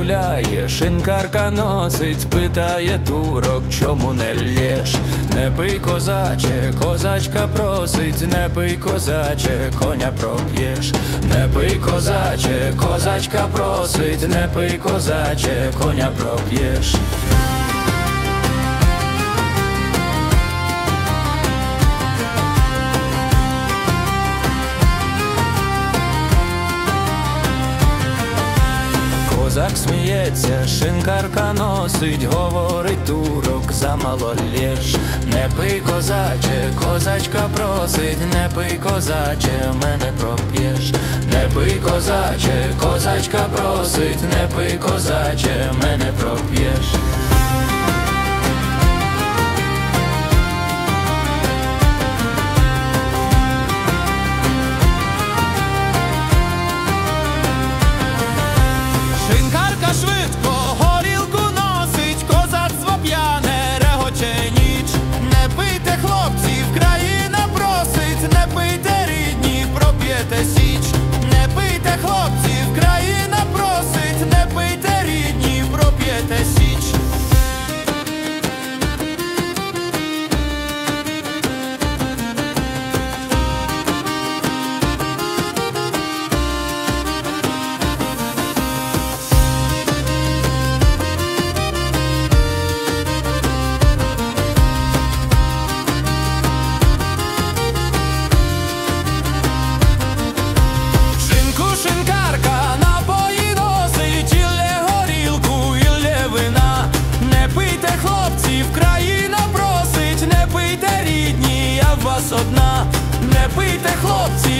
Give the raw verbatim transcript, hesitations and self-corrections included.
гуляє, шинкарка носить, питає турок, чому не лєш? Не пий, козаче, козачка просить, не пий, козаче, коня проп'єш. Не пий, козаче, козачка просить, не пий, козаче, коня проп'єш. Козак сміється, шинкарка носить, говорить турок, замало лєш. Не пий, козаче, козачка просить, не пий, козаче, мене проп'єш. Не пий, козаче, козачка просить, не пий, козаче, мене проп'єш. Шинкарка швидко горілку носить, козацтво п'яне регоче ніч. Не пийте, хлопців, країна просить, не пийте, рідні, проп'єте січ. Не пийте, хлопців, країна просить, не пийте, рідні, проп'єте січ. Шинкарка напої носить, іллє горілку, іллє вина. Не пийте, хлопців, країна просить, не пийте, рідні, я в вас одна. Не пийте, хлопці,